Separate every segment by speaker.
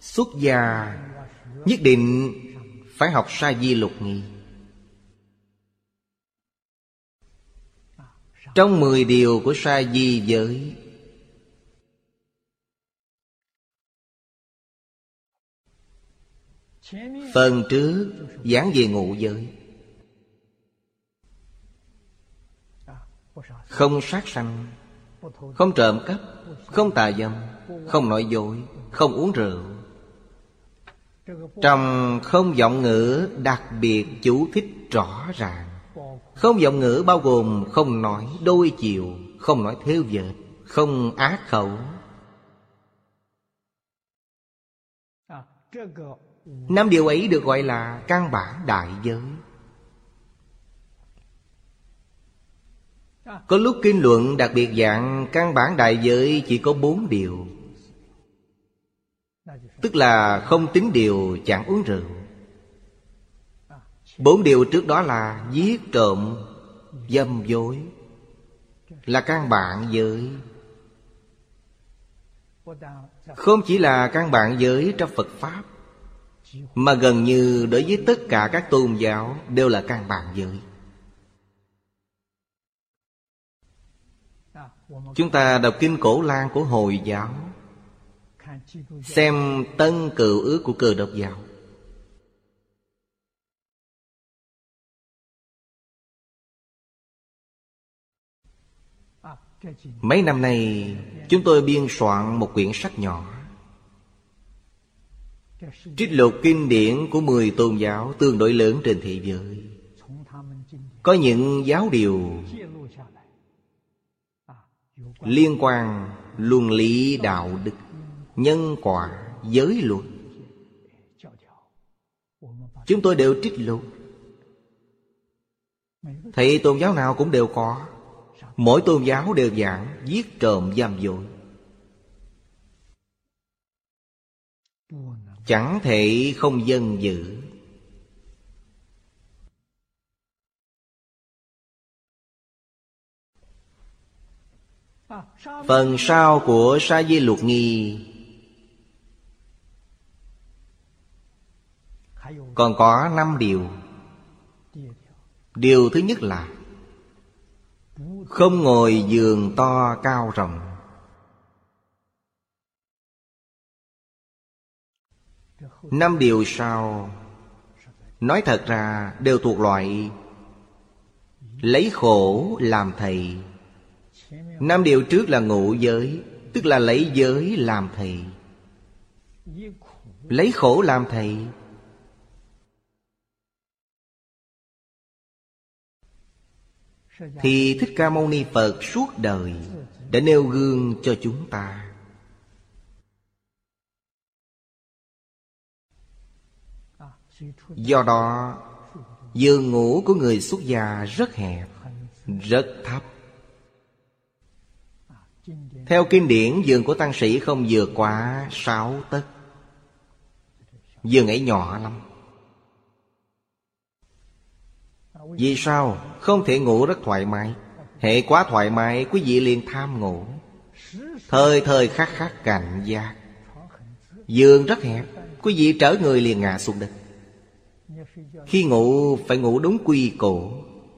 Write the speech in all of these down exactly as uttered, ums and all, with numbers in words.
Speaker 1: Xuất gia nhất định phải học Sa Di Lục Nghi. Trong mười điều của Sa Di giới, phần trước giảng về ngũ giới: không sát sanh, không trộm cắp, không tà dâm, không nói dối, không uống rượu. Trong không vọng ngữ đặc biệt chú thích rõ ràng. Không vọng ngữ bao gồm không nói đôi chiều, không nói thêu dệt, không ác khẩu. Năm điều ấy được gọi là căn bản đại giới. Có lúc kinh luận đặc biệt dạng căn bản đại giới chỉ có bốn điều, tức là không tính điều chẳng uống rượu. Bốn điều trước đó là giết, trộm, dâm dối, là căn bản giới. Không chỉ là căn bản giới trong Phật Pháp, mà gần như đối với tất cả các tôn giáo đều là căn bản giới. Chúng ta đọc kinh Cổ Lan của Hồi giáo, xem Tân Cựu Ước của Cơ Đốc giáo. Mấy năm nay chúng tôi biên soạn một quyển sách nhỏ, trích lục kinh điển của mười tôn giáo tương đối lớn trên thế giới. Có những giáo điều liên quan luân lý đạo đức, nhân quả, giới luật, chúng tôi đều trích lục. Thầy tôn giáo nào cũng đều có. Mỗi tôn giáo đều giảng giết, trộm, dâm dối, chẳng thể không dân dự. Phần sau của Sa Di Lục Nghi còn có năm điều. Điều thứ nhất là không ngồi giường to cao rộng. Năm điều sau nói thật ra đều thuộc loại lấy khổ làm thầy. Năm điều trước là ngũ giới, tức là lấy giới làm thầy. Lấy khổ làm thầy, thì Thích Ca Mâu Ni Phật suốt đời đã nêu gương cho chúng ta. Do đó giường ngủ của người xuất gia rất hẹp, rất thấp. Theo kinh điển, giường của tăng sĩ không vượt quá sáu tấc. Giường ấy nhỏ lắm. Vì sao? Không thể ngủ rất thoải mái. Hệ quá thoải mái, quý vị liền tham ngủ. Thời thời khắc khắc cảnh giác. Giường rất hẹp, quý vị trở người liền ngã xuống đất. Khi ngủ phải ngủ đúng quy củ.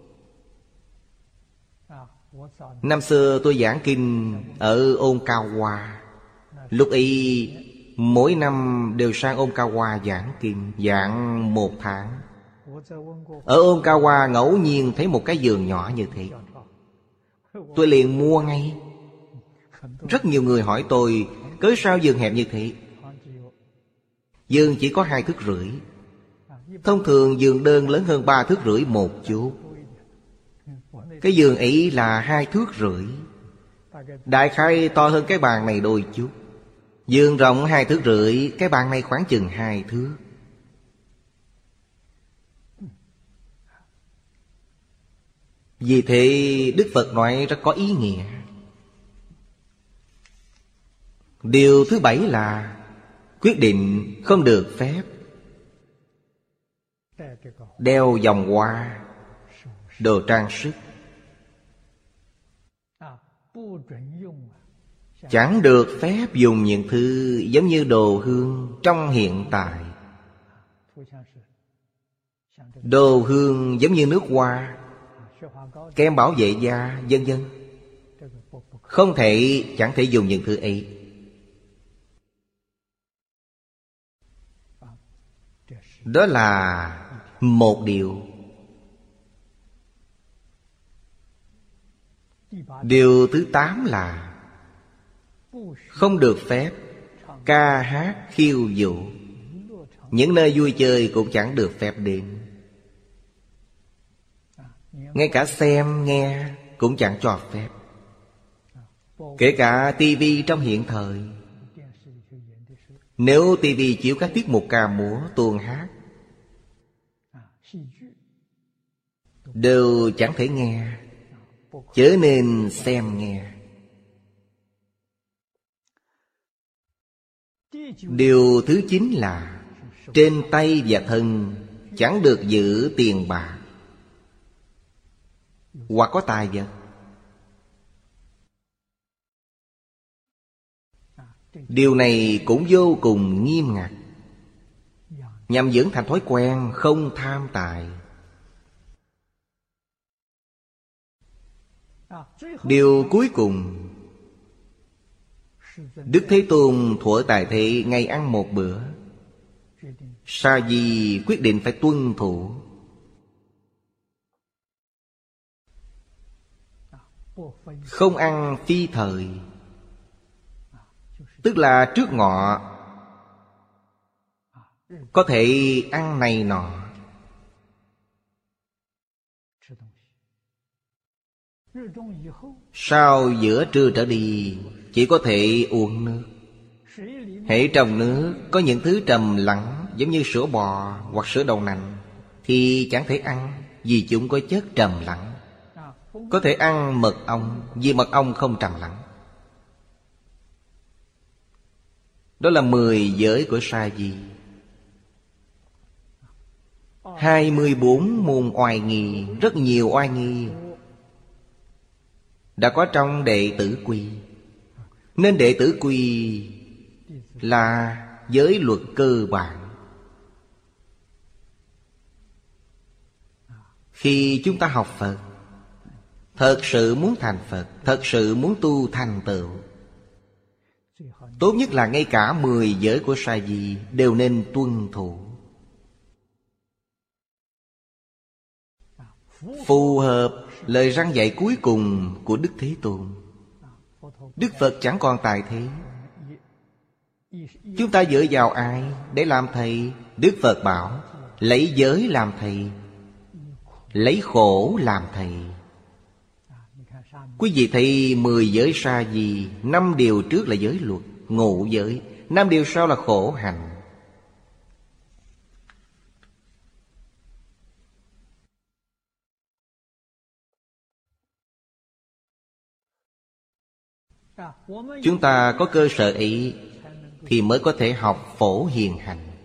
Speaker 1: Năm xưa tôi giảng kinh ở Ôn Cao Hoa. Lúc ấy mỗi năm đều sang Ôn Cao Hoa giảng kinh, giảng một tháng. Ở Ôn Cao Hoa ngẫu nhiên thấy một cái giường nhỏ như thế, tôi liền mua ngay. Rất nhiều người hỏi tôi cớ sao giường hẹp như thế. Giường chỉ có hai thước rưỡi. Thông thường giường đơn lớn hơn ba thước rưỡi một chút. Cái giường ấy là hai thước rưỡi, đại khái to hơn cái bàn này đôi chút. Giường rộng hai thước rưỡi, cái bàn này khoảng chừng hai thước. Vì thế Đức Phật nói rất có ý nghĩa. Điều thứ bảy là quyết định không được phép đeo vòng hoa, đồ trang sức. Chẳng được phép dùng những thứ giống như đồ hương trong hiện tại. Đồ hương giống như nước hoa, kem bảo vệ da, vân vân. Không thể, chẳng thể dùng những thứ ấy. Đó là một điều. Điều thứ tám là không được phép ca hát khiêu vũ. Những nơi vui chơi cũng chẳng được phép đến. Ngay cả xem, nghe cũng chẳng cho phép. Kể cả tivi trong hiện thời, nếu tivi chiếu các tiết mục ca múa, tuồng hát, đều chẳng thể nghe, chớ nên xem nghe. Điều thứ chín là trên tay và thân chẳng được giữ tiền bạc hoặc có tài vật. Điều này cũng vô cùng nghiêm ngặt, nhằm dưỡng thành thói quen không tham tài. Điều cuối cùng, Đức Thế Tôn thuở tại thế ngày ăn một bữa, Sa Di quyết định phải tuân thủ. Không ăn phi thời, tức là trước ngọ có thể ăn này nọ. Sau giữa trưa trở đi chỉ có thể uống nước. Hễ trong nước có những thứ trầm lắng, giống như sữa bò hoặc sữa đậu nành, thì chẳng thể ăn, vì chúng có chất trầm lắng. Có thể ăn mật ong, vì mật ong không trầm lắng. Đó là mười giới của Sa Di. Hai mươi bốn môn oai nghi, rất nhiều oai nghi đã có trong đệ tử quy. Nên đệ tử quy là giới luật cơ bản. Khi chúng ta học Phật, thật sự muốn thành Phật, thật sự muốn tu thành tựu, tốt nhất là ngay cả mười giới của Sa Di đều nên tuân thủ, phù hợp lời răn dạy cuối cùng của Đức Thế Tôn. Đức Phật chẳng còn tại thế. Chúng ta dựa vào ai để làm thầy? Đức Phật bảo lấy giới làm thầy, lấy khổ làm thầy. Quý vị thấy mười giới Sa Di, năm điều trước là giới luật, ngũ giới, năm điều sau là khổ hạnh. Chúng ta có cơ sở ấy thì mới có thể học Phổ Hiền Hành.